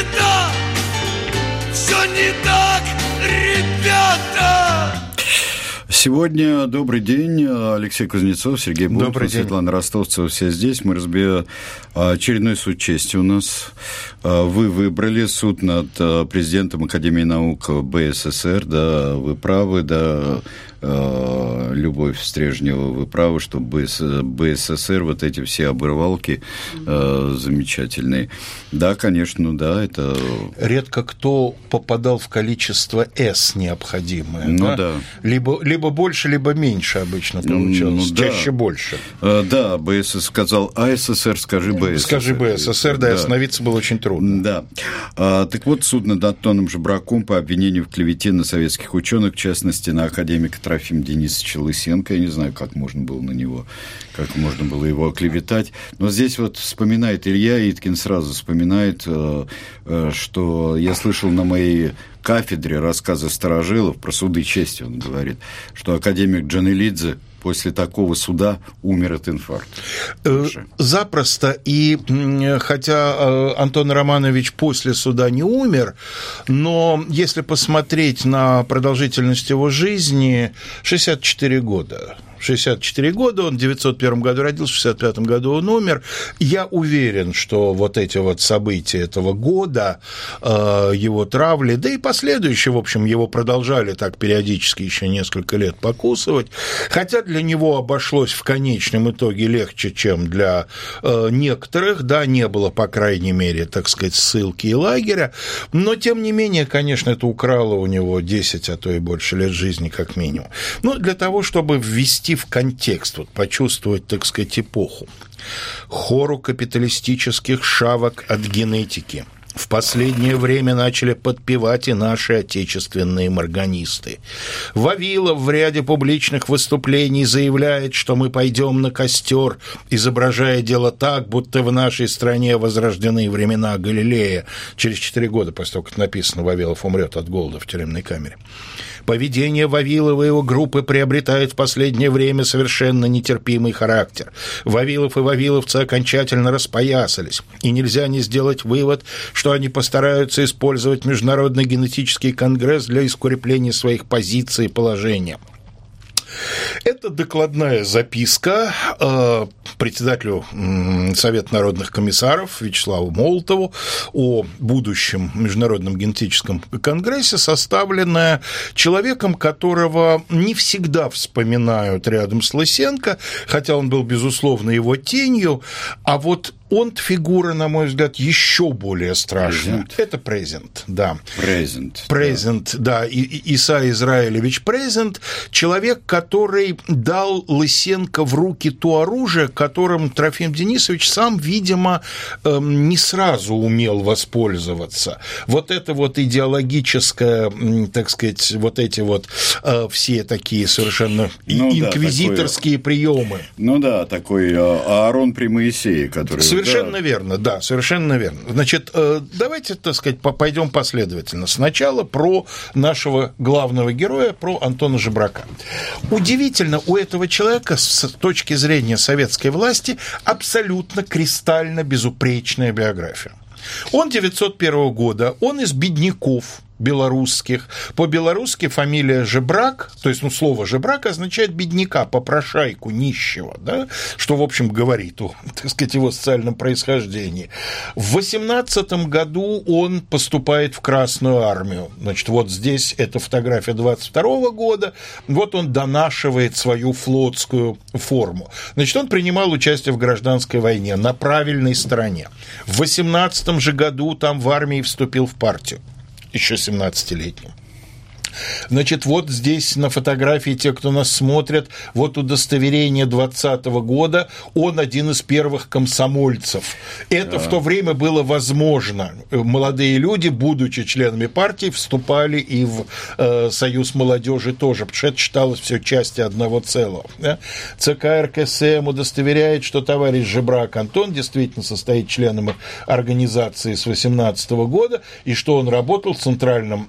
не так, все не так, ребята. Сегодня добрый день. Алексей Кузнецов, Сергей Бунтов, Светлана Ростовцева, все здесь. Мы разбираем очередной суд чести у нас. Вы выбрали суд над президентом Академии наук БССР. Да, вы правы, да, Любовь Стрежнева, вы правы, что БССР, вот эти все обрывалки замечательные. Да, конечно, да, это... Редко кто попадал в количество «С» необходимое. Ну, да. Либо больше, либо меньше обычно получалось. Ну, чаще да. больше. Да, БССР сказал АССР, скажи БССР. Скажи БССР, да, и остановиться было очень трудно. Да. Так вот, суд над Антоном Жебраком по обвинению в клевете на советских ученых, в частности, на академика Трофима Денисовича Лысенко. Я не знаю, как можно было на него, как можно было его оклеветать. Но здесь вот вспоминает Илья Иткин, сразу вспоминает, что я слышал на моей кафедре рассказы старожилов про суды чести, он говорит, что академик Джанелидзе после такого суда умер от инфаркта. Запросто. И хотя Антон Романович после суда не умер, но если посмотреть на продолжительность его жизни, 64 года. 64 года, он в 1901 году родился, в 1965 году он умер. Я уверен, что вот эти вот события этого года, его травли, да и последующие, в общем, его продолжали так периодически еще несколько лет покусывать, хотя для него обошлось в конечном итоге легче, чем для некоторых, да, не было, по крайней мере, так сказать, ссылки и лагеря, но, тем не менее, конечно, это украло у него 10, а то и больше лет жизни, как минимум. Ну, для того, чтобы ввести в контекст, вот, почувствовать, так сказать, эпоху. Хору капиталистических шавок от генетики в последнее время начали подпевать и наши отечественные морганисты. Вавилов в ряде публичных выступлений заявляет, что мы пойдем на костер, изображая дело так, будто в нашей стране возрождены времена Галилея. Через 4 года, после того, как написано, Вавилов умрет от голода в тюремной камере. Поведение Вавилова и его группы приобретает в последнее время совершенно нетерпимый характер. Вавилов и вавиловцы окончательно распоясались, и нельзя не сделать вывод, что они постараются использовать Международный генетический конгресс для укрепления своих позиций и положения. Это докладная записка председателю Совета народных комиссаров Вячеславу Молотову о будущем Международном генетическом конгрессе, составленная человеком, которого не всегда вспоминают рядом с Лысенко, хотя он был, безусловно, его тенью, а вот он фигура, на мой взгляд, еще более страшная. Это Презент, да. Презент, да. Иса Израилевич Презент, человек, который дал Лысенко в руки то оружие, которым Трофим Денисович сам, видимо, не сразу умел воспользоваться. Вот это вот идеологическое, так сказать, вот эти вот все такие совершенно инквизиторские приемы. Ну да, такой Аарон при Моисее, который... Совершенно верно, да, совершенно верно. Значит, давайте, так сказать, пойдем последовательно. Сначала про нашего главного героя, про Антона Жебрака. Удивительно, у этого человека с точки зрения советской власти абсолютно кристально безупречная биография. Он 1901 года, он из бедняков белорусских. По-белорусски фамилия Жебрак, то есть, слово «жебрак» означает бедняка, попрошайку, нищего, да, что, в общем, говорит о, так сказать, его социальном происхождении. В 18 году он поступает в Красную армию. Значит, вот здесь эта фотография 22 года, вот он донашивает свою флотскую форму. Значит, он принимал участие в гражданской войне на правильной стороне. В 18 же году там в армии вступил в партию, еще 17-летним. Значит, вот здесь на фотографии, те, кто нас смотрят, вот удостоверение 2020 года, он один из первых комсомольцев. Это в то время было возможно. Молодые люди, будучи членами партии, вступали и в Союз молодежи тоже, потому что это считалось все частью одного целого. Да? ЦК РКСМ удостоверяет, что товарищ Жебрак Антон действительно состоит членом организации с 18 года, и что он работал в Центральном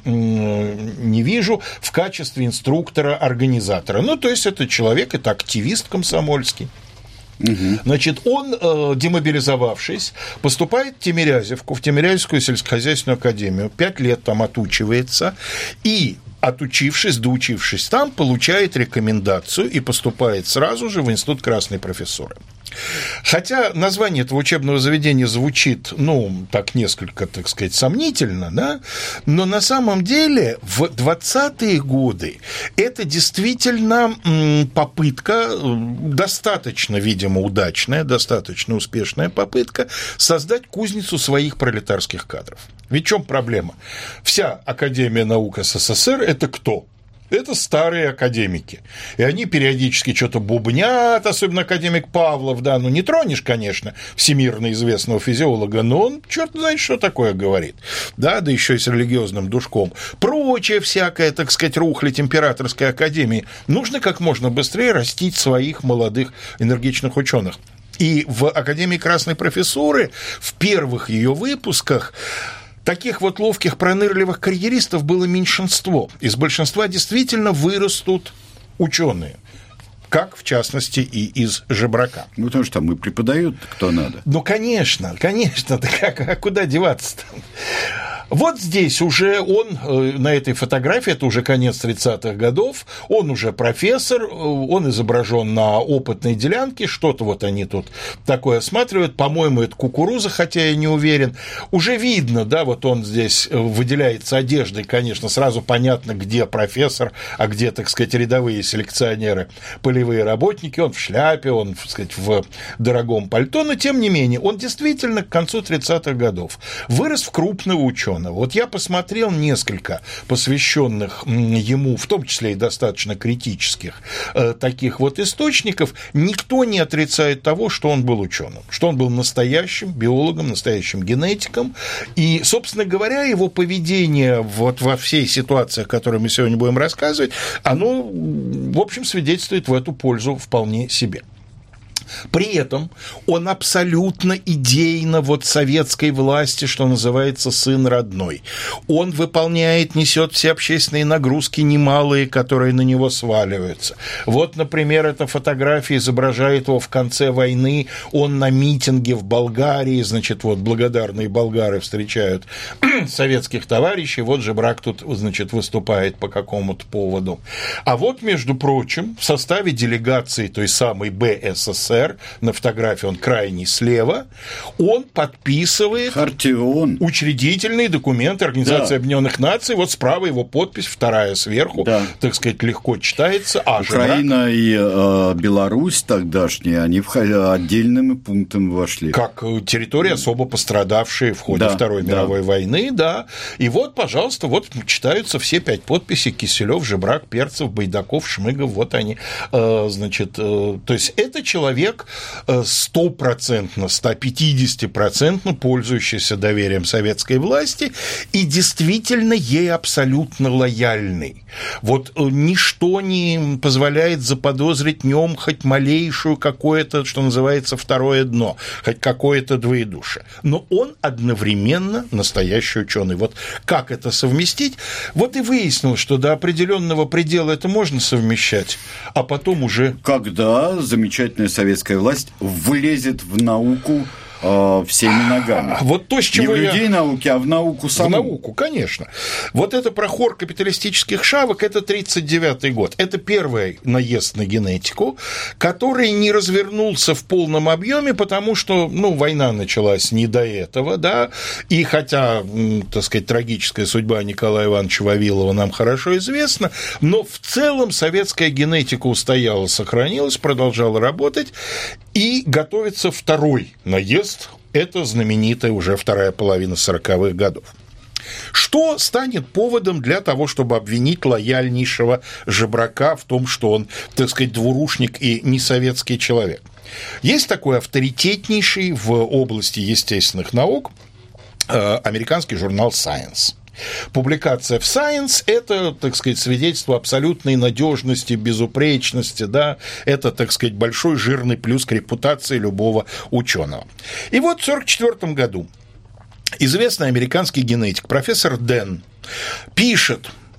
не вижу, в качестве инструктора-организатора. Ну, то есть, это человек, это активист комсомольский. Значит, он, демобилизовавшись, поступает в Тимирязевку, в Тимирязевскую сельскохозяйственную академию, 5 лет там отучивается, и, отучившись, доучившись там, получает рекомендацию и поступает сразу же в Институт Красной Профессуры. Хотя название этого учебного заведения звучит, так несколько, так сказать, сомнительно, да, но на самом деле в 20-е годы это действительно попытка, достаточно, видимо, удачная, достаточно успешная попытка создать кузницу своих пролетарских кадров. Ведь в чем проблема? Вся Академия наук СССР – это кто? Это старые академики. И они периодически что-то бубнят, особенно академик Павлов, да, не тронешь, конечно, всемирно известного физиолога, но он черт знает, что такое говорит, да еще и с религиозным душком. Прочее всякое, так сказать, рухлядь императорской академии. Нужно как можно быстрее растить своих молодых энергичных ученых. И в Академии Красной Профессуры в первых ее выпусках таких вот ловких, пронырливых карьеристов было меньшинство. Из большинства действительно вырастут ученые, как, в частности, и из Жебрака. Потому что там и преподают кто надо. Конечно, а куда деваться-то? Вот здесь уже он, на этой фотографии, это уже конец 30-х годов, он уже профессор, он изображен на опытной делянке, что-то вот они тут такое осматривают, по-моему, это кукуруза, хотя я не уверен. Уже видно, да, вот он здесь выделяется одеждой, конечно, сразу понятно, где профессор, а где, так сказать, рядовые селекционеры, полевые работники, он в шляпе, он, так сказать, в дорогом пальто, но, тем не менее, он действительно к концу 30-х годов вырос в крупного ученого. Вот я посмотрел несколько посвященных ему, в том числе и достаточно критических таких вот источников. Никто не отрицает того, что он был ученым, что он был настоящим биологом, настоящим генетиком. И, собственно говоря, его поведение вот во всей ситуации, о которой мы сегодня будем рассказывать, оно, в общем, свидетельствует в эту пользу вполне себе. При этом он абсолютно идейно вот советской власти, что называется, сын родной. Он выполняет, несет все общественные нагрузки немалые, которые на него сваливаются. Вот, например, эта фотография изображает его в конце войны. Он на митинге в Болгарии, значит, вот благодарные болгары встречают советских товарищей. Вот Жебрак тут, значит, выступает по какому-то поводу. А вот, между прочим, в составе делегации той самой БССР, на фотографии он крайний слева, он подписывает Хартион. Учредительные документы Организации Объединенных Наций, вот справа его подпись, вторая сверху, так сказать, легко читается. Украина и Беларусь тогдашние, они отдельными пунктами вошли. Как территории, особо пострадавшие в ходе Второй мировой войны, И вот, пожалуйста, вот читаются все 5 подписей: Киселёв, Жебрак, Перцев, Байдаков, Шмыгов, вот они, значит, то есть это человек 100%, 150% пользующийся доверием советской власти и действительно ей абсолютно лояльный. Вот ничто не позволяет заподозрить в нем хоть малейшую какое-то, что называется, второе дно, хоть какое-то двоедушие. Но он одновременно настоящий ученый. Вот как это совместить? Вот и выяснилось, что до определенного предела это можно совмещать, а потом уже... Когда замечательная советская власть влезет в науку всеми ногами. Вот то, с чего не в людей науки, а в науку саму. В науку, конечно. Вот это про хор капиталистических шавок, это 1939 год. Это первый наезд на генетику, который не развернулся в полном объеме, потому что, война началась не до этого, и хотя, так сказать, трагическая судьба Николая Ивановича Вавилова нам хорошо известна, но в целом советская генетика устояла, сохранилась, продолжала работать, и готовится второй наезд, это знаменитая уже вторая половина 40-х годов. Что станет поводом для того, чтобы обвинить лояльнейшего Жебрака в том, что он, так сказать, двурушник и несоветский человек? Есть такой авторитетнейший в области естественных наук американский журнал Science. Публикация в Science – это, так сказать, свидетельство абсолютной надежности, безупречности, это, так сказать, большой жирный плюс к репутации любого ученого. И вот в 1944 году известный американский генетик, профессор Дэн, пишет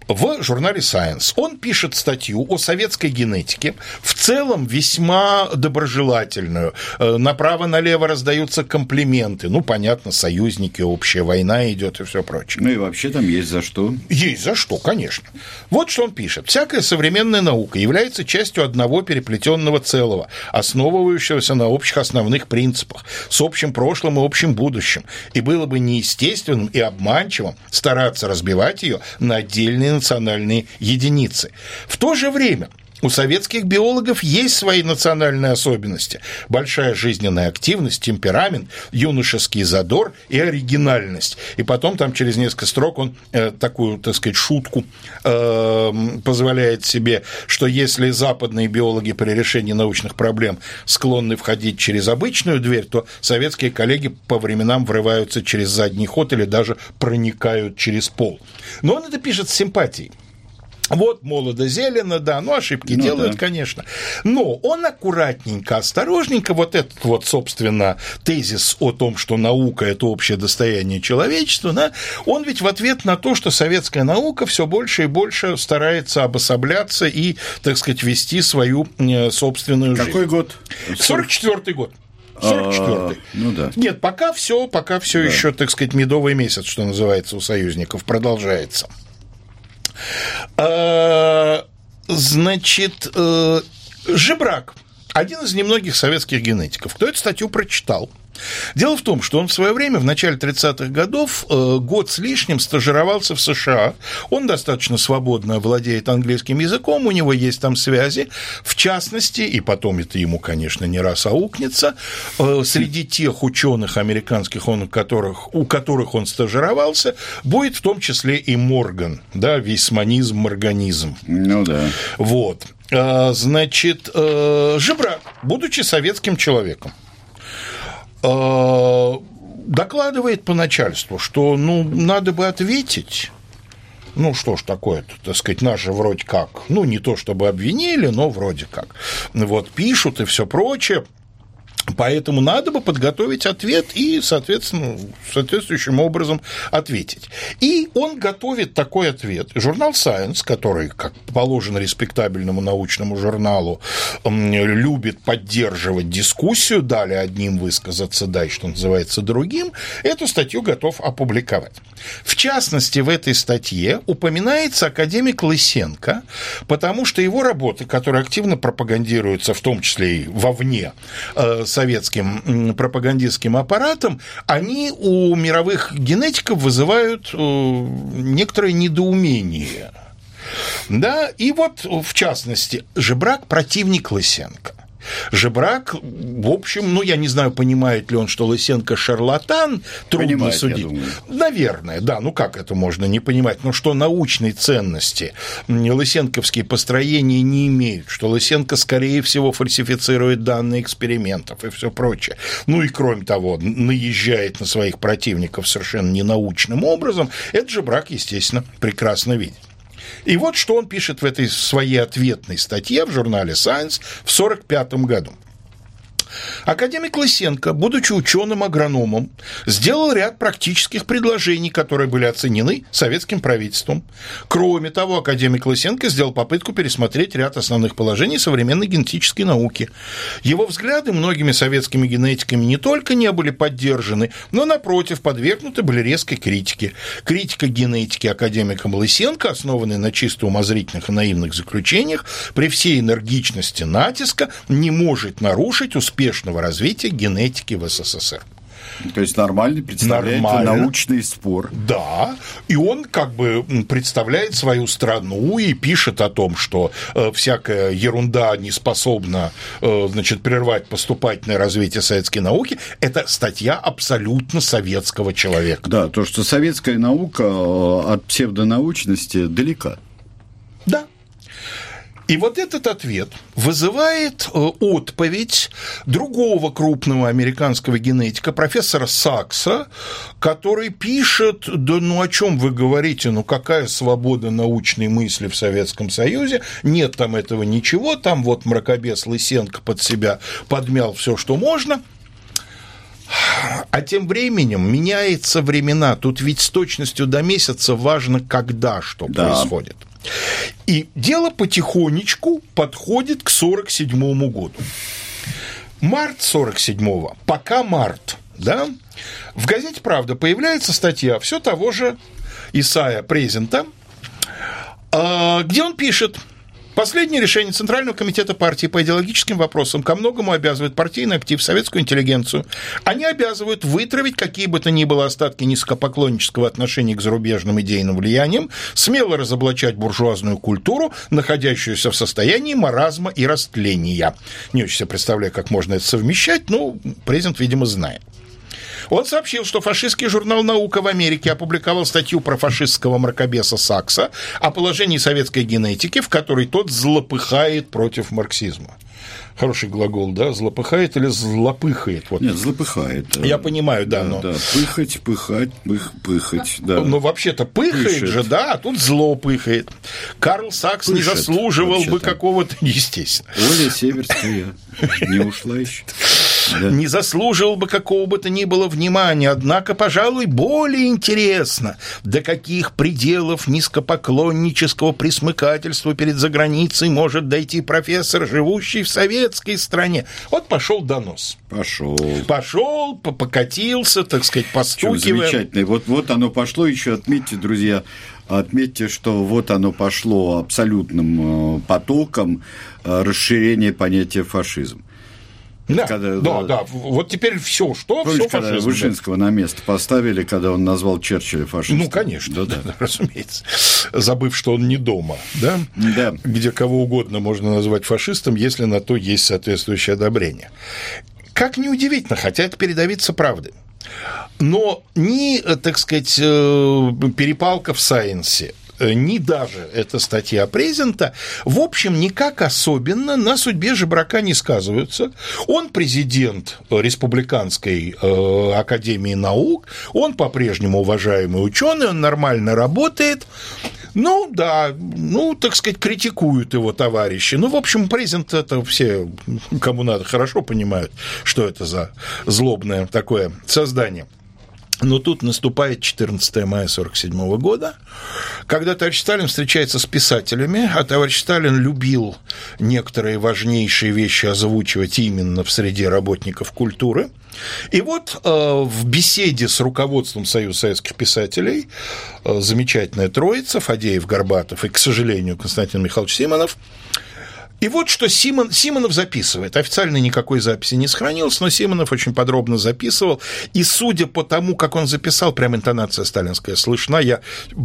в журнале Science. Он пишет статью о советской генетике, в целом весьма доброжелательную. Направо-налево раздаются комплименты. Ну, понятно, союзники, общая война идет и все прочее. Ну и вообще там есть за что. Есть за что, конечно. Вот что он пишет. «Всякая современная наука является частью одного переплетенного целого, основывающегося на общих основных принципах, с общим прошлым и общим будущим. И было бы неестественным и обманчивым стараться разбивать ее на отдельные национальные единицы. В то же время у советских биологов есть свои национальные особенности. Большая жизненная активность, темперамент, юношеский задор и оригинальность». И потом там через несколько строк он такую, так сказать, шутку позволяет себе, что если западные биологи при решении научных проблем склонны входить через обычную дверь, то советские коллеги по временам врываются через задний ход или даже проникают через пол. Но он это пишет с симпатией. Вот молодо-зелено, да, ну, ошибки делают, да, конечно. Но он аккуратненько, осторожненько, вот этот вот, собственно, тезис о том, что наука – это общее достояние человечества, да, он ведь в ответ на то, что советская наука все больше и больше старается обособляться и, так сказать, вести свою собственную жизнь. Какой год? 44-й год. 44-й. Ну да. Нет, пока все да. Еще, так сказать, медовый месяц, что называется, у союзников, продолжается. Значит, Жебрак, один из немногих советских генетиков, кто эту статью прочитал. Дело в том, что он в свое время, в начале 30-х годов, год с лишним стажировался в США. Он достаточно свободно владеет английским языком, у него есть там связи. В частности, и потом это ему, конечно, не раз аукнется, среди тех ученых американских, у которых он стажировался, будет в том числе и Морган, да, вейсманизм, морганизм. Ну да. Вот. Значит, Жебрак, будучи советским человеком, докладывает по начальству, что, надо бы ответить. Ну, что ж такое-то, так сказать, нас же вроде как, не то чтобы обвинили, но вроде как. Вот, пишут и все прочее. Поэтому надо бы подготовить ответ и, соответственно, соответствующим образом ответить. И он готовит такой ответ. Журнал Science, который, как положено респектабельному научному журналу, любит поддерживать дискуссию, дали одним высказаться, дай, что называется, другим, эту статью готов опубликовать. В частности, в этой статье упоминается академик Лысенко, потому что его работы, которые активно пропагандируются, в том числе и вовне, советским пропагандистским аппаратом, они у мировых генетиков вызывают некоторое недоумение. Да? И вот, в частности, Жебрак – противник Лысенко. Жебрак, в общем, я не знаю, понимает ли он, что Лысенко шарлатан, трудно понимает, судить. Наверное, да, как это можно не понимать, но что научной ценности лысенковские построения не имеют, что Лысенко, скорее всего, фальсифицирует данные экспериментов и все прочее. И, кроме того, наезжает на своих противников совершенно ненаучным образом, это Жебрак, естественно, прекрасно видит. И вот что он пишет в этой своей ответной статье в журнале Science в 1945 году. Академик Лысенко, будучи ученым-агрономом, сделал ряд практических предложений, которые были оценены советским правительством. Кроме того, академик Лысенко сделал попытку пересмотреть ряд основных положений современной генетической науки. Его взгляды многими советскими генетиками не только не были поддержаны, но, напротив, подвергнуты были резкой критике. Критика генетики академиком Лысенко, основанная на чисто умозрительных и наивных заключениях, при всей энергичности натиска не может нарушить успешного развития генетики в СССР. То есть нормально представляет научный спор. Да, и он как бы представляет свою страну и пишет о том, что всякая ерунда не способна, прервать поступательное развитие советской науки. Это статья абсолютно советского человека. Да, то, что советская наука от псевдонаучности далека. Да. И вот этот ответ вызывает отповедь другого крупного американского генетика, профессора Сакса, который пишет: да о чем вы говорите, какая свобода научной мысли в Советском Союзе, нет там этого ничего, там вот мракобес Лысенко под себя подмял все, что можно. А тем временем меняются времена. Тут ведь с точностью до месяца важно, когда что происходит. И дело потихонечку подходит к 1947 году. Март 1947, пока март, да, в газете «Правда» появляется статья все того же Исайя Презента, где он пишет: последнее решение Центрального комитета партии по идеологическим вопросам ко многому обязывает партийный актив, советскую интеллигенцию. Они обязывают вытравить какие бы то ни было остатки низкопоклоннического отношения к зарубежным идейным влияниям, смело разоблачать буржуазную культуру, находящуюся в состоянии маразма и растления. Не очень себе представляю, как можно это совмещать, но Презент, видимо, знает. Он сообщил, что фашистский журнал «Наука» в Америке опубликовал статью про фашистского мракобеса Сакса о положении советской генетики, в которой тот злопыхает против марксизма. Хороший глагол, да? Злопыхает или злопыхает? Вот. Нет, злопыхает. Я понимаю, да. Но... да. Пыхать, пыхать, пыхать, да. Ну, вообще-то пыхает же, да, а тут зло пыхает. Карл Сакс не заслуживал бы какого-то, естественно. Оля Северская не ушла еще. Да. Не заслуживал бы какого бы то ни было внимания, однако, пожалуй, более интересно, до каких пределов низкопоклоннического присмыкательства перед заграницей может дойти профессор, живущий в советской стране. Вот пошел донос. Пошел, покатился, так сказать, постукивая. Замечательно. Вот оно пошло, еще отметьте, друзья, что вот оно пошло абсолютным потоком расширения понятия фашизм. Да, вот теперь все, что помнишь, все фашизм. Когда Вышинского на место поставили, когда он назвал Черчилля фашистом? Ну, конечно, да, разумеется. Забыв, что он не дома, да? Да. Где кого угодно можно назвать фашистом, если на то есть соответствующее одобрение. Как неудивительно, хотя это передовица правды. Но ни, так сказать, перепалка в сайенсе, ни даже эта статья Презента, в общем, никак особенно на судьбе Жебрака не сказываются. Он президент Республиканской академии наук, он по-прежнему уважаемый ученый, он нормально работает. Ну, да, так сказать, критикуют его товарищи. Ну, в общем, Презент это все, кому надо, хорошо понимают, что это за злобное такое создание. Но тут наступает 14 мая 1947 года, когда товарищ Сталин встречается с писателями, а товарищ Сталин любил некоторые важнейшие вещи озвучивать именно в среде работников культуры. И вот в беседе с руководством Союза советских писателей замечательная троица, Фадеев, Горбатов и, к сожалению, Константин Михайлович Симонов. И вот что Симонов записывает. Официально никакой записи не сохранилось, но Симонов очень подробно записывал. И судя по тому, как он записал, прям интонация сталинская слышна. Я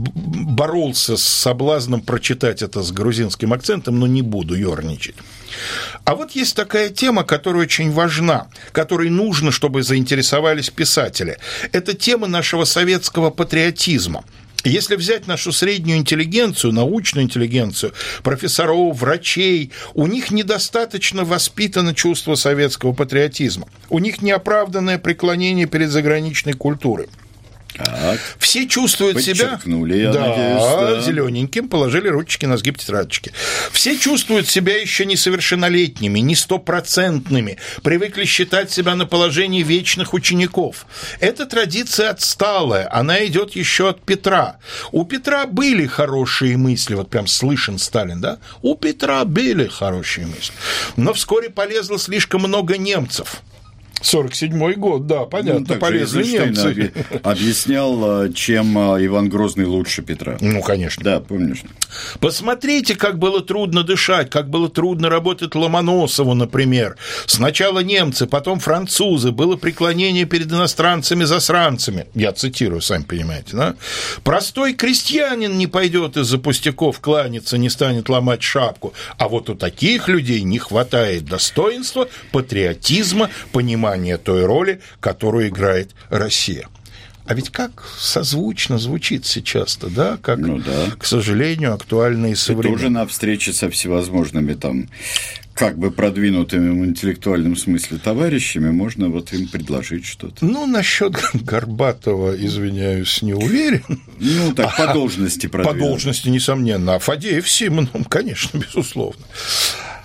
боролся с соблазном прочитать это с грузинским акцентом, но не буду ёрничать. А вот есть такая тема, которая очень важна, которой нужно, чтобы заинтересовались писатели. Это тема нашего советского патриотизма. Если взять нашу среднюю интеллигенцию, научную интеллигенцию, профессоров, врачей, у них недостаточно воспитано чувство советского патриотизма. У них неоправданное преклонение перед заграничной культурой. Так. Все чувствуют себя... Подчеркнули, я надеюсь, да. Зелененьким, положили ручки на сгиб тетрадочки. Все чувствуют себя еще несовершеннолетними, не стопроцентными, привыкли считать себя на положении вечных учеников. Эта традиция отсталая, она идет еще от Петра. У Петра были хорошие мысли, вот прям слышен Сталин, да? У Петра были хорошие мысли. Но вскоре полезло слишком много немцев. 1947 год, да, понятно, полезли немцы. Объяснял, чем Иван Грозный лучше Петра. Ну, конечно. Да, помнишь. Посмотрите, как было трудно дышать, как было трудно работать Ломоносову, например. Сначала немцы, потом французы, было преклонение перед иностранцами-засранцами. Я цитирую, сами понимаете, да? Простой крестьянин не пойдет из-за пустяков кланяться, не станет ломать шапку. А вот у таких людей не хватает достоинства, патриотизма, понимания той роли, которую играет Россия. А ведь как созвучно звучит сейчас-то, да? Как, к сожалению, актуально и современно. Это уже на встрече со всевозможными там как бы продвинутыми в интеллектуальном смысле товарищами можно вот им предложить что-то. Ну, насчет Горбатова, извиняюсь, не уверен. Ну, так, по должности продвинут. По должности, несомненно. А Фадеев с Симоновым, конечно, безусловно.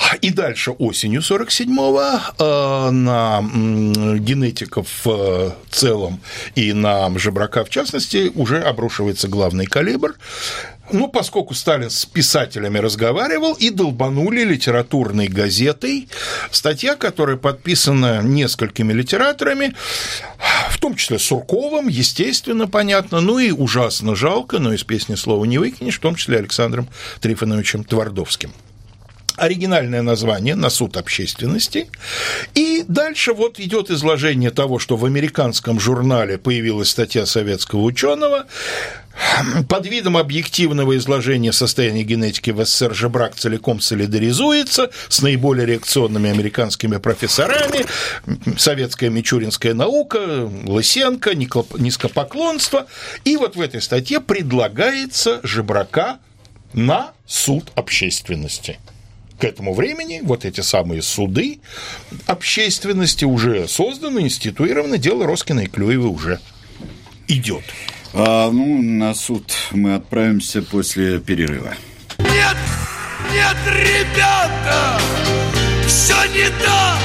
И дальше осенью 47-го на генетиков в целом и на Жебрака в частности уже обрушивается главный калибр. Ну, поскольку Сталин с писателями разговаривал, и долбанули литературной газетой, статья, которая подписана несколькими литераторами, в том числе Сурковым, естественно, понятно, ну и ужасно жалко, но из песни слова не выкинешь, в том числе Александром Трифоновичем Твардовским. Оригинальное название «На суд общественности». И дальше вот идет изложение того, что в американском журнале появилась статья советского ученого. Под видом объективного изложения состояния генетики в СССР Жебрак целиком солидаризуется с наиболее реакционными американскими профессорами. Советская мичуринская наука, Лысенко, низкопоклонство. И вот в этой статье предлагается Жебрака на суд общественности. К этому времени вот эти самые суды общественности уже созданы, институированы, дело Роскина и Клюева уже идет. На суд мы отправимся после перерыва. Нет, нет, ребята, все не так,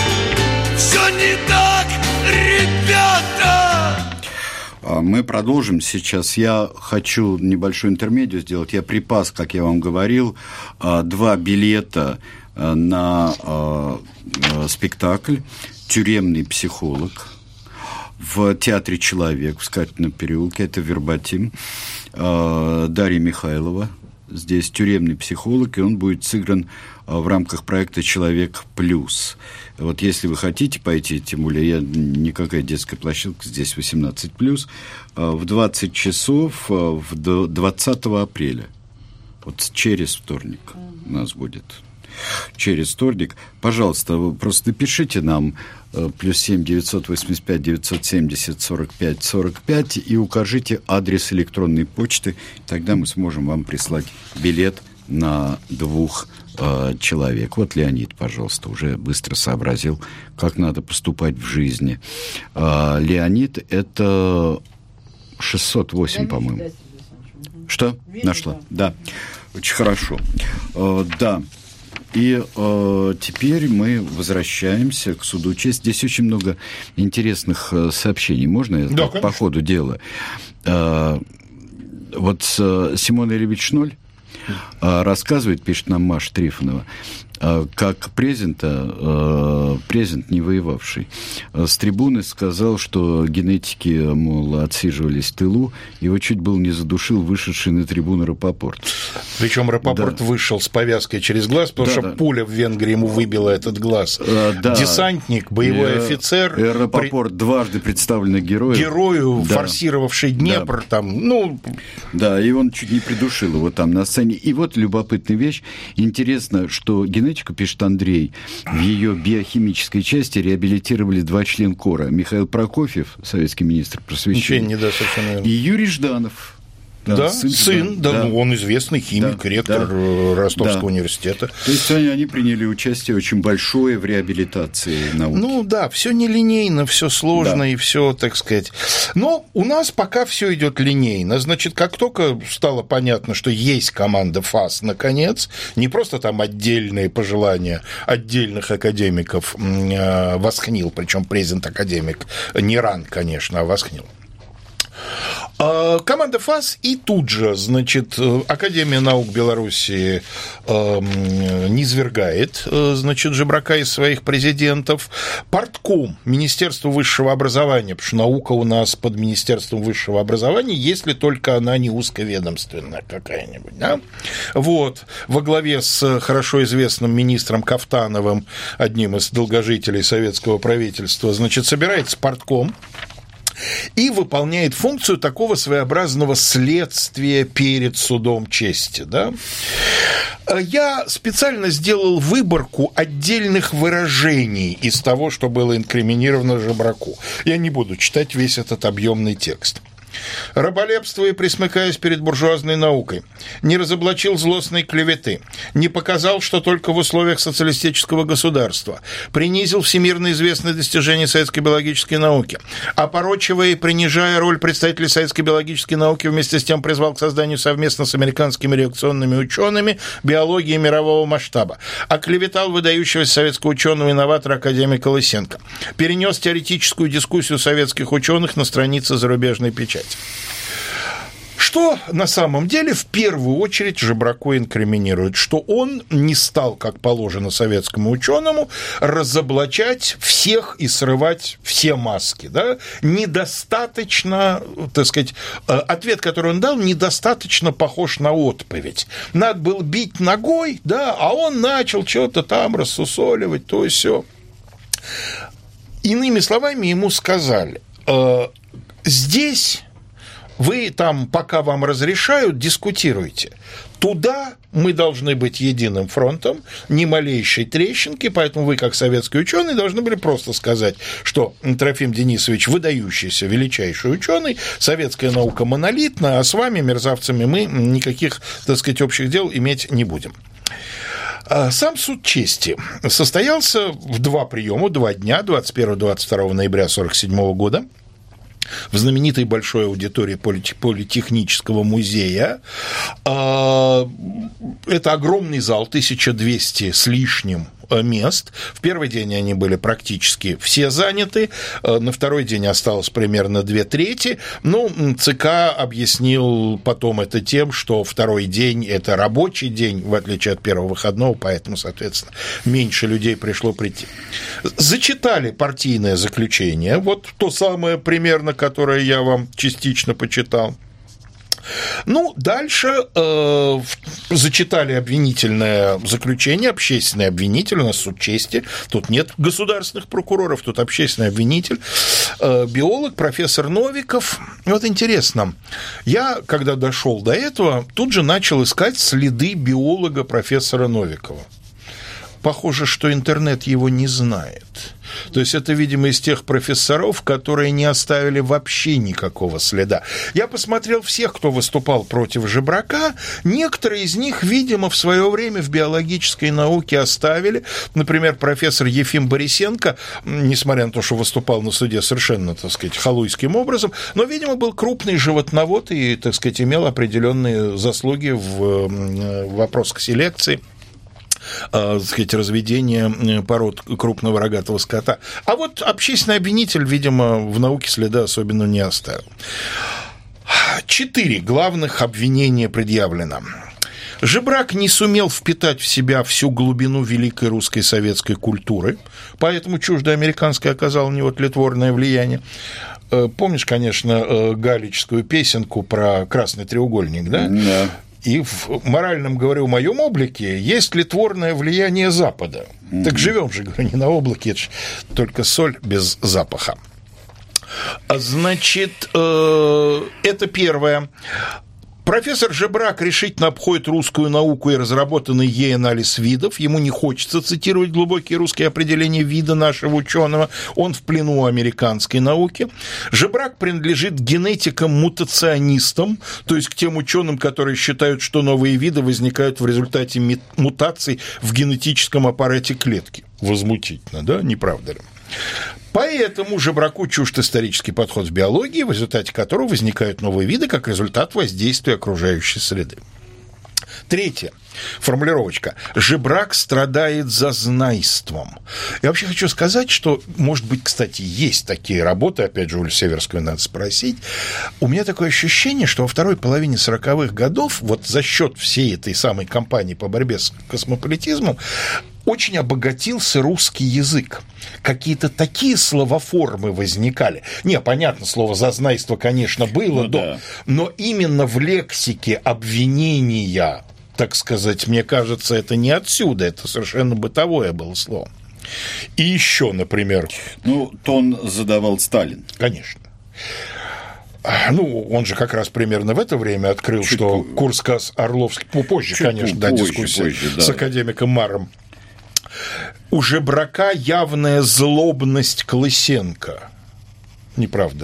ребята. Мы продолжим сейчас. Я хочу небольшую интермедию сделать. Я припас, как я вам говорил, 2 билета на спектакль «Тюремный психолог» в театре «Человек» в Скатертном переулке. Это вербатим. Дарья Михайлова. Здесь тюремный психолог, и он будет сыгран в рамках проекта «Человек плюс». Вот если вы хотите пойти, тем более никакая детская площадка, здесь 18+, в 20 часов 20 апреля. Вот через вторник у нас будет. Через вторник. Пожалуйста, вы просто напишите нам +7 985 970 45 45 и укажите адрес электронной почты, тогда мы сможем вам прислать билет на 2 человек. Вот Леонид, пожалуйста, уже быстро сообразил, как надо поступать в жизни. Леонид, это 608, по-моему. Что? Нашла? Да. Очень хорошо. Да. И теперь мы возвращаемся к суду чести. Здесь очень много интересных сообщений. Можно я да, по ходу дела? Вот Симон Ильич Шноль рассказывает, пишет нам Маша Трифонова, как президент, не воевавший, с трибуны сказал, что генетики, мол, отсиживались в тылу, его чуть было не задушил вышедший на трибуну Рапопорт. Причем Рапопорт вышел с повязкой через глаз, потому что пуля в Венгрии ему выбила этот глаз. Десантник, боевой офицер. Рапопорт дважды представленный герою, форсировавший Днепр. Да, и он чуть не придушил его там на сцене. И вот любопытная вещь. Интересно, что генетику, пишет Андрей, в ее биохимической части реабилитировали 2 члена КОРа. Михаил Прокофьев, советский министр просвещения, и Юрий Жданов. Да, сын, он известный химик, ректор Ростовского университета. То есть они приняли участие очень большое в реабилитации науки. Все нелинейно, все сложно и все, так сказать. Но у нас пока все идет линейно. Значит, как только стало понятно, что есть команда ФАС, наконец, не просто там отдельные пожелания отдельных академиков Восхнил, причем президент-академик не Ран, конечно, а Восхнил. Команда ФАС, и тут же, значит, Академия наук Белоруссии низвергает, значит, Жебрака из своих президентов. Партком Министерства высшего образования, потому что наука у нас под Министерством высшего образования, если только она не узковедомственная какая-нибудь, да? Вот, во главе с хорошо известным министром Кафтановым, одним из долгожителей советского правительства, значит, собирается партком и выполняет функцию такого своеобразного следствия перед судом чести. Да? Я специально сделал выборку отдельных выражений из того, что было инкриминировано Жебраку. Я не буду читать весь этот объемный текст. раболепствуя и пресмыкаясь перед буржуазной наукой, не разоблачил злостной клеветы, не показал, что только в условиях социалистического государства, принизил всемирно известные достижения советской биологической науки, опорочивая и принижая роль представителей советской биологической науки, вместе с тем призвал к созданию совместно с американскими реакционными учеными биологии мирового масштаба, оклеветал выдающегося советского ученого-инноватора академика Лысенко, перенес теоретическую дискуссию советских ученых на страницы зарубежной печати. Что на самом деле в первую очередь Жебраку инкриминирует? Что он не стал, как положено советскому ученому, разоблачать всех и срывать все маски. Да? Недостаточно, так сказать, ответ, который он дал, недостаточно похож на отповедь. Надо было бить ногой, да, а он начал что-то там рассусоливать, то и сё. Иными словами, ему сказали, здесь... Вы там, пока вам разрешают, дискутируйте. Туда мы должны быть единым фронтом, ни малейшей трещинки, поэтому вы, как советский ученый, должны были просто сказать, что Трофим Денисович выдающийся, величайший ученый, советская наука монолитна, а с вами, мерзавцами, мы никаких, так сказать, общих дел иметь не будем. Сам суд чести состоялся в 2 приема, 2 дня, 21-22 ноября 1947 года. В знаменитой большой аудитории Политехнического музея. Это огромный зал, 1200 с лишним мест. В первый день они были практически все заняты, на второй день осталось примерно 2/3. Ну, ЦК объяснил потом это тем, что второй день – это рабочий день, в отличие от первого выходного, поэтому, соответственно, меньше людей пришло прийти. Зачитали партийное заключение, вот то самое примерно, которое я вам частично почитал. Ну, дальше зачитали обвинительное заключение, общественный обвинитель, у нас суд чести, тут нет государственных прокуроров, тут общественный обвинитель, биолог, профессор Новиков. Вот интересно, я, когда дошел до этого, тут же начал искать следы биолога профессора Новикова. Похоже, что интернет его не знает. То есть это, видимо, из тех профессоров, которые не оставили вообще никакого следа. Я посмотрел всех, кто выступал против Жебрака. Некоторые из них, видимо, в свое время в биологической науке оставили. Например, профессор Ефим Борисенко, несмотря на то, что выступал на суде совершенно, так сказать, халуйским образом, но, видимо, был крупный животновод и, так сказать, имел определенные заслуги в вопросах селекции, так сказать, разведение пород крупного рогатого скота. А вот общественный обвинитель, видимо, в науке следа особенно не оставил. 4 главных обвинения предъявлено. Жебрак не сумел впитать в себя всю глубину великой русской советской культуры, поэтому чуждоамериканское оказало на него тлетворное влияние. Помнишь, конечно, галлическую песенку про красный треугольник, да? Да. И в моральном, говорю, моем облике есть тлетворное влияние Запада. Так живем же, говорю, не на облаке, это же только соль без запаха. Значит, это первое. Профессор Жебрак решительно обходит русскую науку и разработанный ей анализ видов. Ему не хочется цитировать глубокие русские определения вида нашего ученого. Он в плену американской науки. Жебрак принадлежит генетикам-мутационистам, то есть к тем ученым, которые считают, что новые виды возникают в результате мутаций в генетическом аппарате клетки. Возмутительно, да? Не правда ли? Поэтому Жебраку чужд исторический подход в биологии, в результате которого возникают новые виды как результат воздействия окружающей среды. Третье. Формулировочка. Жебрак страдает зазнайством. Я вообще хочу сказать, что, может быть, кстати, есть такие работы, опять же, Улю Северскую надо спросить. У меня такое ощущение, что во второй половине 40-х годов, вот за счет всей этой самой кампании по борьбе с космополитизмом, очень обогатился русский язык. Какие-то такие словоформы возникали. Не, понятно, слово «зазнайство», конечно, было, да. Но именно в лексике обвинения, так сказать, мне кажется, это не отсюда, это совершенно бытовое было слово. И еще, например... Ну, тон задавал Сталин. Конечно. Ну, он же как раз примерно в это время открыл, чуть что Курскас Орловский... Позже, чуть конечно, да, дискуссия с академиком Маром. У Жебрака явная злобность к Лысенко. Не правда ли?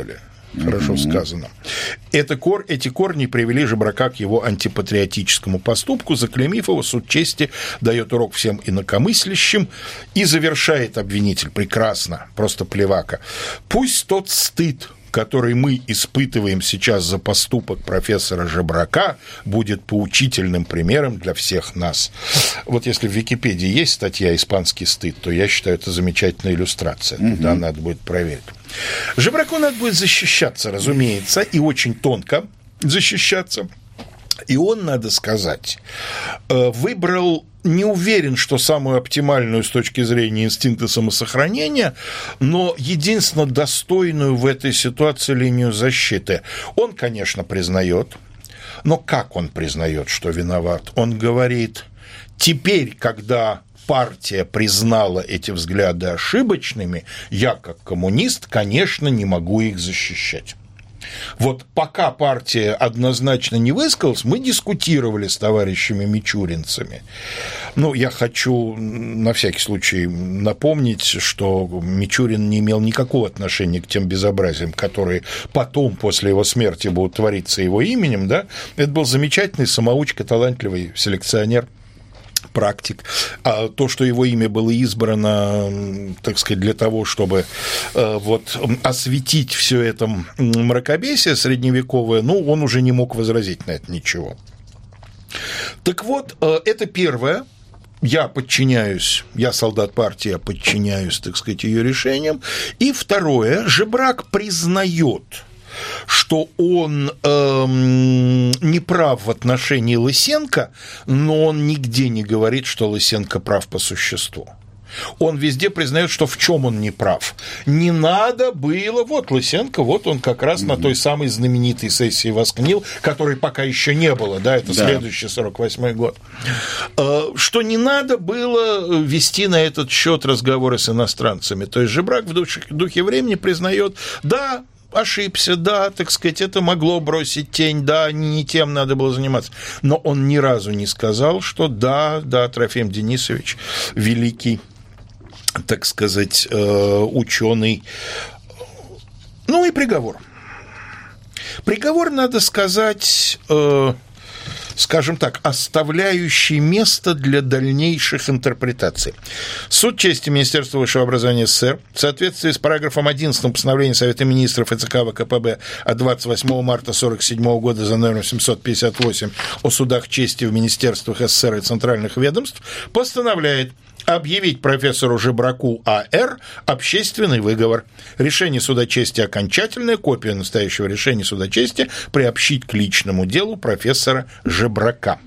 Хорошо сказано. Эти корни привели Жебрака к его антипатриотическому поступку. Заклеймив его, суд чести дает урок всем инакомыслящим и завершает обвинитель прекрасно, просто плевака. Пусть тот стыд, который мы испытываем сейчас за поступок профессора Жебрака, будет поучительным примером для всех нас. Вот если в Википедии есть статья «Испанский стыд», то я считаю, это замечательная иллюстрация. Туда надо будет проверить. Жебраку надо будет защищаться, разумеется, и очень тонко защищаться. И он, надо сказать, выбрал, не уверен, что самую оптимальную с точки зрения инстинкта самосохранения, но единственно достойную в этой ситуации линию защиты. Он, конечно, признает, но как он признает, что виноват? Он говорит, теперь, когда партия признала эти взгляды ошибочными, я, как коммунист, конечно, не могу их защищать. Вот пока партия однозначно не высказалась, мы дискутировали с товарищами мичуринцами. Ну, я хочу на всякий случай напомнить, что Мичурин не имел никакого отношения к тем безобразиям, которые потом, после его смерти, будут твориться его именем, да? Это был замечательный самоучка, талантливый селекционер, практик. А то, что его имя было избрано, так сказать, для того, чтобы вот осветить все это мракобесие средневековое, ну, он уже не мог возразить на это ничего. Так вот, это первое. Я подчиняюсь, я солдат партии, я подчиняюсь, так сказать, ее решениям. И второе, Жебрак признает, что он не прав в отношении Лысенко, но он нигде не говорит, что Лысенко прав по существу. Он везде признает, что в чем он не прав. Не надо было, вот Лысенко, вот он как раз на той самой знаменитой сессии воскнил, которой пока еще не было, да, это следующий 48-й год, что не надо было вести на этот счет разговоры с иностранцами. То есть Жебрак в духе времени признает, да, ошибся, да, так сказать, это могло бросить тень, да, не тем надо было заниматься. Но он ни разу не сказал, что да, Трофим Денисович великий, так сказать, ученый. Ну и приговор. Приговор, надо сказать, скажем так, оставляющий место для дальнейших интерпретаций. Суд чести Министерства высшего образования СССР в соответствии с параграфом 11 постановления Совета министров и ЦК ВКПБ от 28 марта 1947 года за номером 758 о судах чести в министерствах СССР и центральных ведомств постановляет объявить профессору Жебраку А.Р. общественный выговор. Решение суда чести окончательное, копию настоящего решения суда чести приобщить к личному делу профессора Жебрака.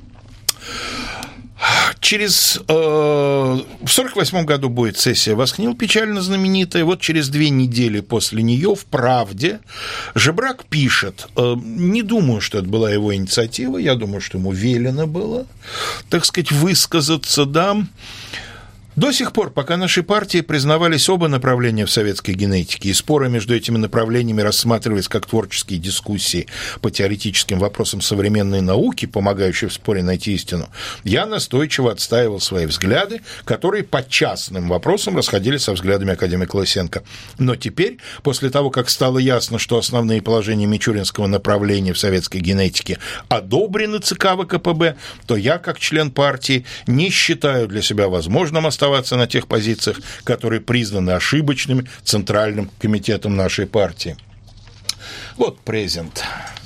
В 1948 году будет сессия «Воскнил», печально знаменитая. Вот через 2 недели после нее в «Правде» Жебрак пишет, не думаю, что это была его инициатива, я думаю, что ему велено было, так сказать, высказаться, да. До сих пор, пока нашей партии признавались оба направления в советской генетике, и споры между этими направлениями рассматривались как творческие дискуссии по теоретическим вопросам современной науки, помогающие в споре найти истину, я настойчиво отстаивал свои взгляды, которые по частным вопросам расходились со взглядами академика Лысенко. Но теперь, после того, как стало ясно, что основные положения мичуринского направления в советской генетике одобрены ЦК ВКПБ, то я, как член партии, не считаю для себя возможным оставаться на тех позициях, которые признаны ошибочными Центральным комитетом нашей партии. Вот презент.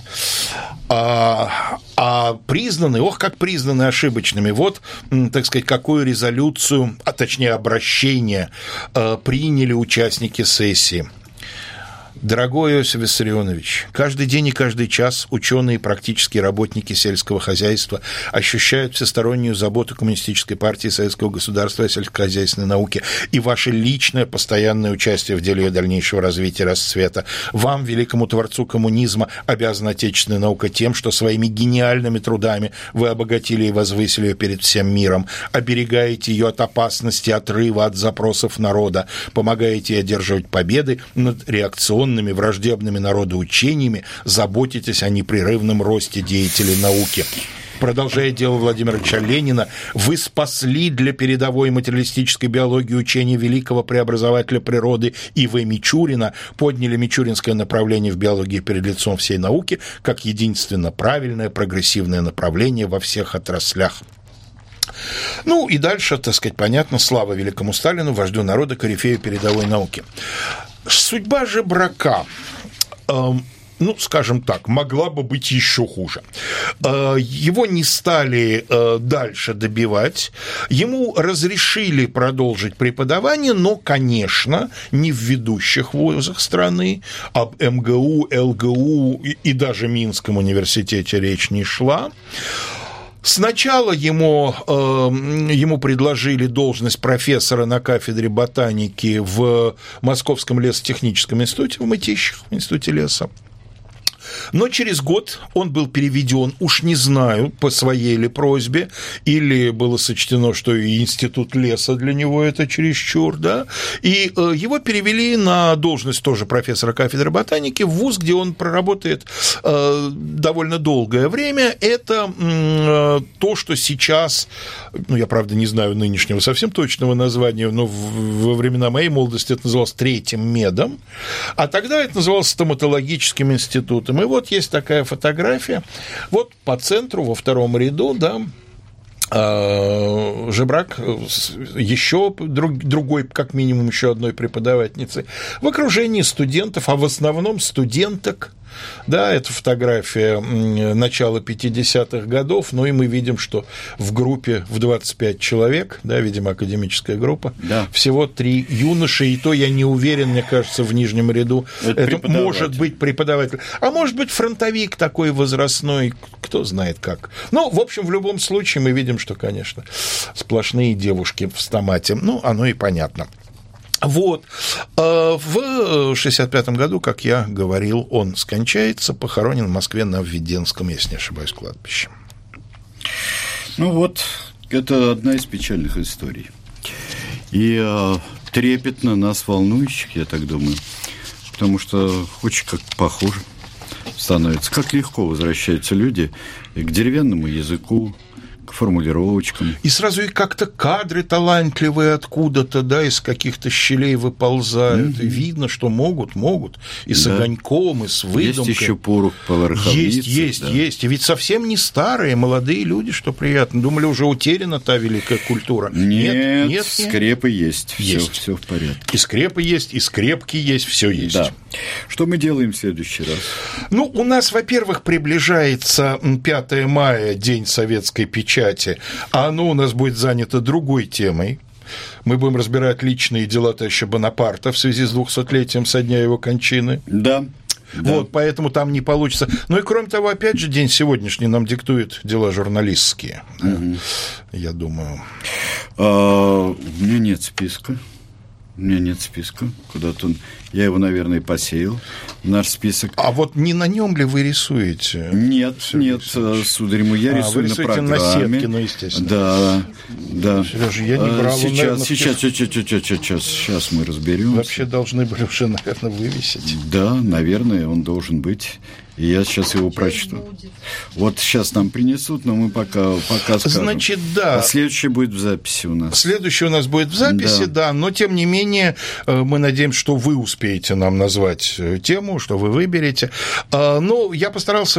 Признаны, как признаны ошибочными. Вот, так сказать, какую резолюцию, а точнее обращение приняли участники сессии. Дорогой Иосиф Виссарионович, каждый день и каждый час ученые и практические работники сельского хозяйства ощущают всестороннюю заботу Коммунистической партии Советского государства о сельскохозяйственной науке и ваше личное постоянное участие в деле ее дальнейшего развития и расцвета. Вам, великому творцу коммунизма, обязана отечественная наука тем, что своими гениальными трудами вы обогатили и возвысили ее перед всем миром, оберегаете ее от опасности отрыва от запросов народа, помогаете ей одерживать победы над реакционными враждебными народу учениями, заботитесь о непрерывном росте деятелей науки. продолжая дело Владимира Ильича Ленина, вы спасли для передовой материалистической биологии учения великого преобразователя природы И.В. Мичурина, подняли мичуринское направление в биологии перед лицом всей науки как единственно правильное прогрессивное направление во всех отраслях. Ну и дальше, так сказать, понятно, слава великому Сталину, вождю народа, корифею передовой науки. Судьба Жебрака, ну, скажем так, могла бы быть еще хуже. Его не стали дальше добивать, ему разрешили продолжить преподавание, но, конечно, не в ведущих вузах страны, об МГУ, ЛГУ и даже Минском университете речь не шла. Сначала ему предложили должность профессора на кафедре ботаники в Московском лесотехническом институте, в Мытищах, в институте леса. Но через год он был переведен, уж не знаю, по своей ли просьбе, или было сочтено, что и институт леса для него это чересчур, да, и его перевели на должность тоже профессора кафедры ботаники в вуз, где он проработает довольно долгое время. Это то, что сейчас, ну, я, правда, не знаю нынешнего совсем точного названия, но во времена моей молодости это называлось третьим медом, а тогда это называлось стоматологическим институтом. И вот есть такая фотография, вот по центру, во втором ряду, да, Жебрак, еще другой, как минимум, еще одной преподавательницы, в окружении студентов, а в основном студенток. Да, это фотография начала 50-х годов, ну и мы видим, что в группе в 25 человек, да, видимо, академическая группа, да, всего 3 юноши, и то я не уверен, мне кажется, в нижнем ряду это может быть преподаватель, а может быть фронтовик такой возрастной, кто знает как. Ну, в общем, в любом случае мы видим, что, конечно, сплошные девушки в стомате, ну, оно и понятно. Вот. В 1965 году, как я говорил, он скончается, похоронен в Москве на Введенском, если не ошибаюсь, кладбище. Ну вот, это одна из печальных историй. И трепетно нас волнующих, я так думаю, потому что очень как похоже становится. Как легко возвращаются люди к деревянному языку, к формулировочкам. И сразу и как-то кадры талантливые откуда-то, да, из каких-то щелей выползают. И видно, что могут, и с огоньком, и с выдумкой. Есть еще порох пороховницы. Есть. И ведь совсем не старые, молодые люди, что приятно. Думали, уже утеряна та великая культура. Нет, скрепы есть. Все в порядке. И скрепы есть, и скрепки есть, все есть. Да. Что мы делаем в следующий раз? Ну, у нас, во-первых, приближается 5 мая, День советской печати, а оно у нас будет занято другой темой. Мы будем разбирать личные дела товарища Бонапарта в связи с 200-летием со дня его кончины. Да. Вот, поэтому там не получится. Ну и кроме того, опять же, день сегодняшний нам диктует дела журналистские. Угу. Я думаю. У меня нет списка. Куда-то он... Я его, наверное, посеял, наш список. А вот не на нем ли вы рисуете? Нет, сударь мой, я рисую на программе. Вы рисуете на сетке, ну, естественно. Да. Сережа, я не брал. Сейчас мы разберемся. Вообще должны были уже, наверное, вывесить. Да, наверное, он должен быть. И я сейчас его прочту. Вот сейчас нам принесут, но мы пока скажем. Значит, да. А следующий будет в записи у нас. Следующий у нас будет в записи, да, но тем не менее мы надеемся, что вы успеете нам назвать тему, что вы выберете. Ну, я постарался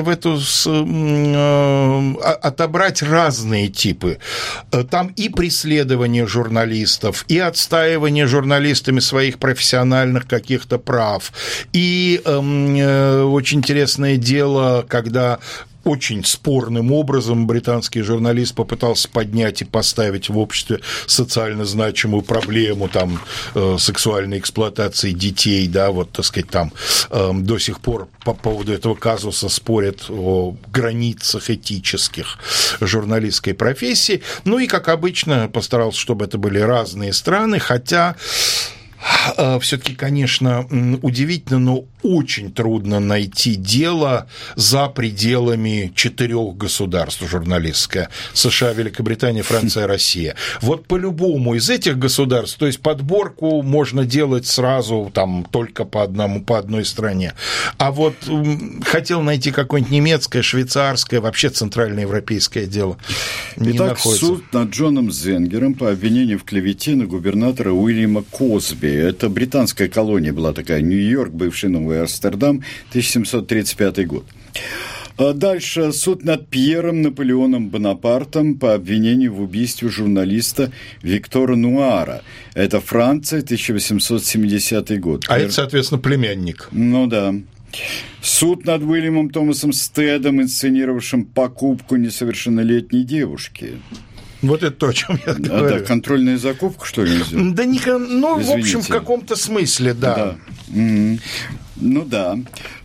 отобрать разные типы. Там и преследование журналистов, и отстаивание журналистами своих профессиональных каких-то прав, и очень интересное дело, когда очень спорным образом британский журналист попытался поднять и поставить в обществе социально значимую проблему там, сексуальной эксплуатации детей, да, вот, так сказать, там до сих пор по поводу этого казуса спорят о границах этических журналистской профессии. Ну и, как обычно, постарался, чтобы это были разные страны, хотя... Все-таки, конечно, удивительно, но очень трудно найти дело за пределами 4 государств журналистское: США, Великобритания, Франция, Россия. Вот по любому из этих государств, то есть подборку можно делать сразу там только по одной стране. А вот хотел найти какое-нибудь немецкое, швейцарское, вообще центральноевропейское дело. Итак, суд над Джоном Зенгером по обвинению в клевете на губернатора Уильяма Косби. Это британская колония была такая, Нью-Йорк, бывший Новый Амстердам, 1735 год. А дальше суд над Пьером Наполеоном Бонапартом по обвинению в убийстве журналиста Виктора Нуара. Это Франция, 1870 год. А это, соответственно, племянник. Ну да. Суд над Уильямом Томасом Стэдом, инсценировавшим покупку несовершеннолетней девушки. Вот это то, о чем я говорю. Да, контрольная закупка, что ли? Да, ну, в общем, в каком-то смысле, да. Ну да.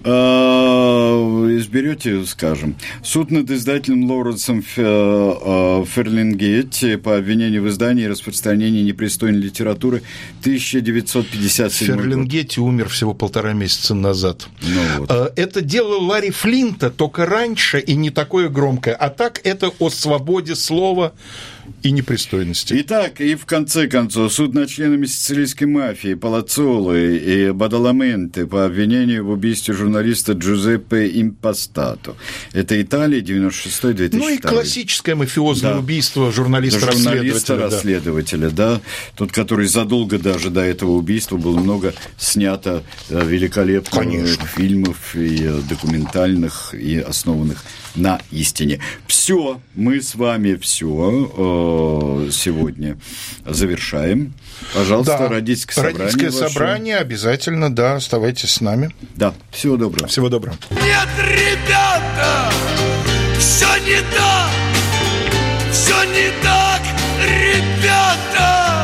Изберете, скажем. Суд над издателем Лоуренсом Ферлингетти по обвинению в издании и распространении непристойной литературы 1957 год. Ферлингетти умер всего 1,5 месяца назад. Ну вот. Это дело Ларри Флинта, только раньше и не такое громкое. А так это о свободе слова и непристойности. Итак, и в конце концов, суд над членами сицилийской мафии Палаццоло и Бадаламенте по обвинению в убийстве журналиста Джузеппе Импостато. Это Италия, 96-2002. Ну и классическое мафиозное убийство журналиста-расследователя. Да. Тот, который задолго даже до этого убийства было много снято великолепных фильмов и документальных, и основанных на истине. Все, мы с вами все сегодня завершаем. Пожалуйста, да. родительское собрание. Родительское собрание обязательно, да, оставайтесь с нами. Да, всего доброго. Всего доброго. Нет, ребята, все не так, ребята.